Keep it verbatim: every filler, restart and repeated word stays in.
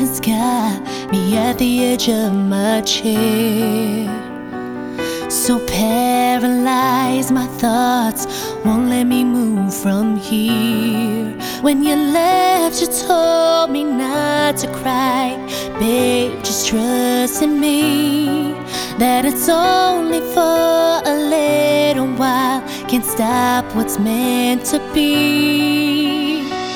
has got me at the edge of my chair. So paralyzed, my thoughts won't let me move from here. When you left, you told me not to cry. Babe, just trust in me, that it's only for a little while. Can't stop what's meant to be.